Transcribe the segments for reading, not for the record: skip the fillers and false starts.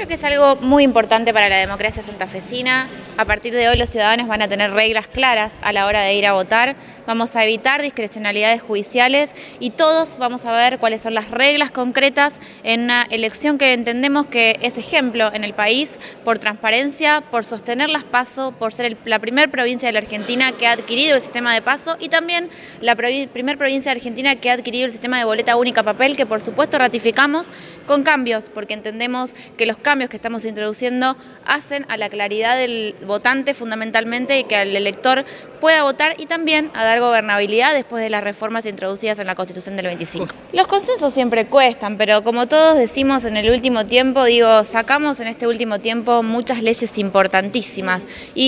Creo que es algo muy importante para la democracia santafesina. A partir de hoy los ciudadanos van a tener reglas claras a la hora de ir a votar. Vamos a evitar discrecionalidades judiciales y todos vamos a ver cuáles son las reglas concretas en una elección que entendemos que es ejemplo en el país por transparencia, por sostener las PASO, por ser la primera provincia de la Argentina que ha adquirido el sistema de PASO y también la primera provincia de Argentina que ha adquirido el sistema de boleta única papel, que por supuesto ratificamos con cambios, porque entendemos que los cambios que estamos introduciendo hacen a la claridad del votante fundamentalmente y que el elector pueda votar y también a dar gobernabilidad después de las reformas introducidas en la Constitución del 25. Los consensos siempre cuestan, pero como todos decimos en el último tiempo, sacamos en este último tiempo muchas leyes importantísimas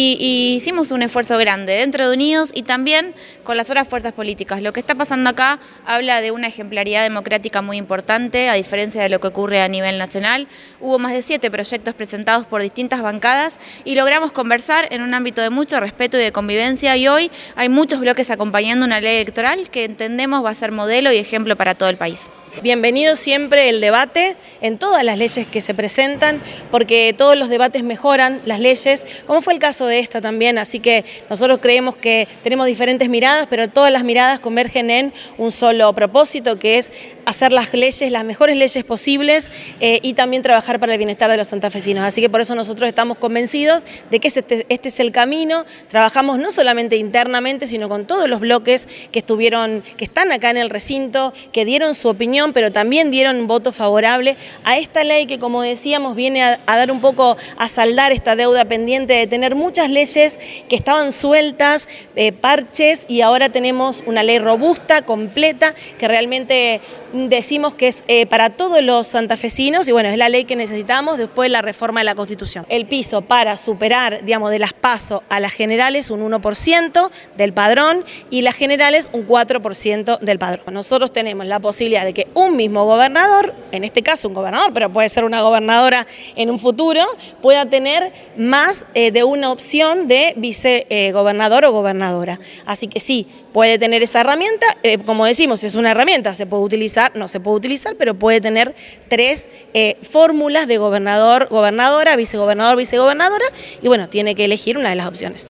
y hicimos un esfuerzo grande dentro de Unidos y también con las otras fuerzas políticas. Lo que está pasando acá habla de una ejemplaridad democrática muy importante, a diferencia de lo que ocurre a nivel nacional. Hubo más de 7 proyectos presentados por distintas bancadas y logramos conversar en un ámbito de mucho respeto y de convivencia y hoy hay muchos bloques acompañando una ley electoral que entendemos va a ser modelo y ejemplo para todo el país. Bienvenido siempre el debate en todas las leyes que se presentan, porque todos los debates mejoran las leyes, como fue el caso de esta también, así que nosotros creemos que tenemos diferentes miradas, pero todas las miradas convergen en un solo propósito, que es hacer las leyes, las mejores leyes posibles y también trabajar para el bienestar de los santafesinos. Así que por eso nosotros estamos convencidos de que este es el camino. Trabajamos no solamente internamente, sino con todos los bloques que están acá en el recinto, que dieron su opinión, pero también dieron un voto favorable a esta ley que, como decíamos, viene a dar un poco, a saldar esta deuda pendiente de tener muchas leyes que estaban sueltas, parches, y ahora tenemos una ley robusta, completa, que realmente decimos que es para todos los santafesinos y bueno, es la ley que necesitamos después de la reforma de la Constitución. El piso para superar, digamos, de las PASO a las generales un 1% del padrón y las generales un 4% del padrón. Nosotros tenemos la posibilidad de que un mismo gobernador, en este caso un gobernador, pero puede ser una gobernadora en un futuro, pueda tener más de una opción de vicegobernador o gobernadora. Así que sí, puede tener esa herramienta, como decimos, es una herramienta, se puede utilizar, no se puede utilizar, pero puede tener 3 fórmulas de gobernador, gobernadora, vicegobernador, vicegobernadora, y bueno, tiene que elegir una de las opciones.